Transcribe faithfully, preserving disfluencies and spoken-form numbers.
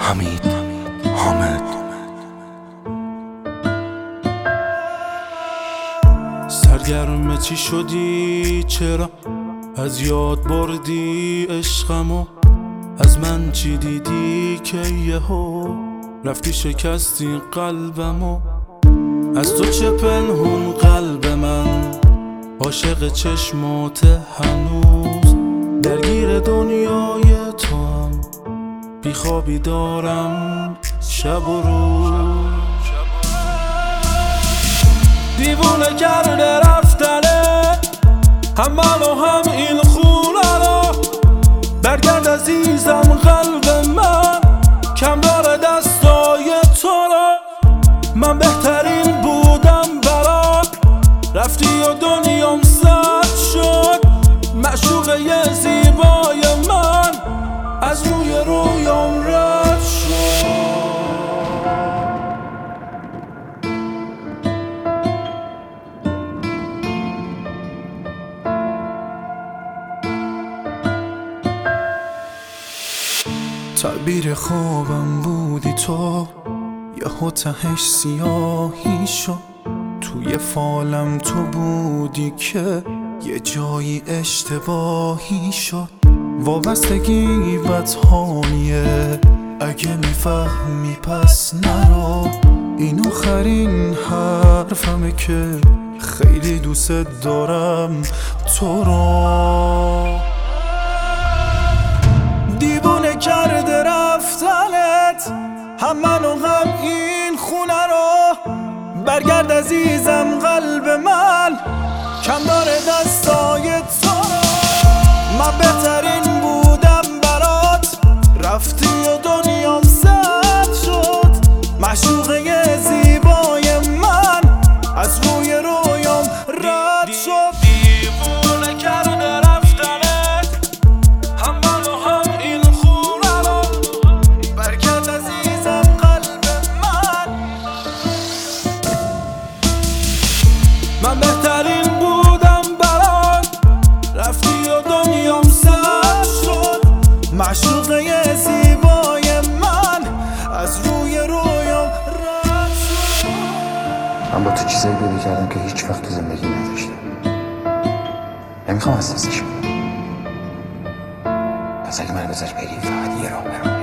حمید حامد. سرگرم چی شدی؟ چرا از یاد بردی عشقمو؟ از من چی دیدی که یهو رفتی شکستی قلبمو؟ از تو چه پنهون قلب من عاشق چشمات هنوز؟ درگیر دنیای تو هم بیخوابی دارم شب و روز. دیوونه کرده رفتنه هم منو هم این خونه رو. برگرد عزیزم قلب من کم داره دستای تو رو. من بهترین بودم برات رفتی و دنیام سرد شد. معشوقه یه زیبای من از روی رویام رد شد. تعبیر خوابم بودی تو، یهو تهش سیاهی شد. توی فالم تو بودی که یه جایی اشتباهی شد. وابستگی بدهانیه اگه میفهمی پس نرو. این آخرین حرفمه که خیلی دوست دارم تو رو. دیوونه کرده رفتنت هم منو هم این خونه رو. برگرد عزیزم قلب من کم داره دستای تو رو. من بهترین بودم برات رفتی و دنیام سرد شد. معشوقه زیبای من از روی رویام رد شد. دیوونه کرده رفتنت هم منو هم این خونه رو. برگرد عزیزم قلب من. من بهترین بودم برات رفتی و دنیام سرد شد. معشوقه زیبای من از روی رویام رد شد. من با تو چیزایی پیدا کردم که هیچ وقت تو زندگی نداشتم. نمیخوام اساسش کنم. پس اگه من بذار بری فقط یه راه برم.